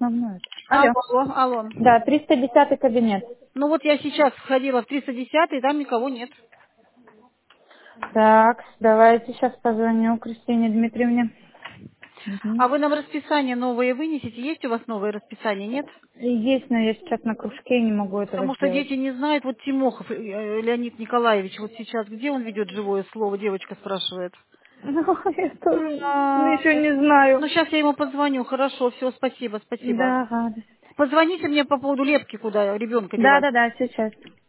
основное. Алло. Алло, алло. Да, 310 кабинет. Ну вот я сейчас входила в 310, и там никого нет. Так, давайте сейчас позвоню Кристине Дмитриевне. А Мгм. вы нам расписание новое вынесете? Есть у вас новое расписание, нет? Есть, но я сейчас на кружке не могу этого Потому что сделать. дети не знают, вот Тимохов Леонид Николаевич, вот сейчас, где он ведет живое слово, девочка спрашивает. Ну, я тоже А, еще не знаю. Ну, сейчас я ему позвоню, хорошо, все, спасибо, спасибо. Да, ага. Позвоните мне по поводу лепки, куда ребенка Да, девать. да, да, сейчас.